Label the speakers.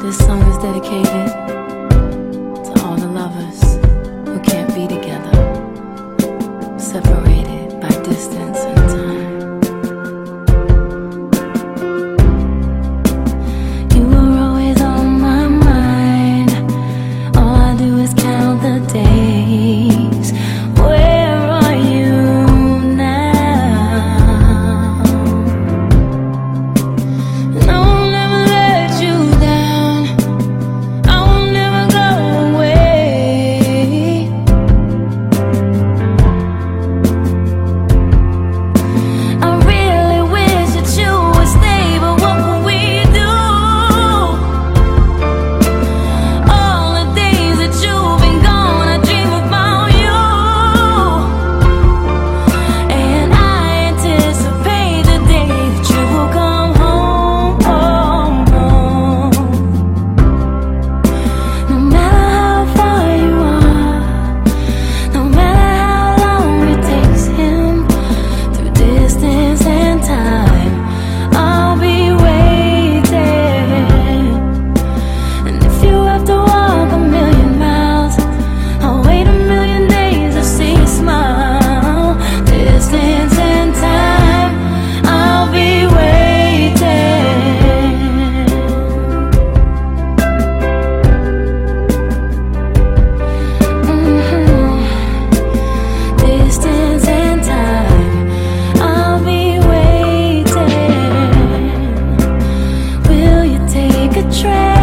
Speaker 1: This song is dedicated to all the lovers who can't be together, separated by distance and time. You were always on my mind. All I do is count the days. Where are you now? And I will never let you down. I will never go away. I really wish that you would stay, but what can we do? All the days that you've been gone, I dream about you, and I anticipate the day that you will come home, home, home. No matter how far you are, no matter how long it takes him, through distance and time, I'll be waiting. And if you have to walk a million miles, I'll wait a million days to see you smile. Distance and time, I'll be waiting. Distance and time, I'll be waiting. Will you take a train?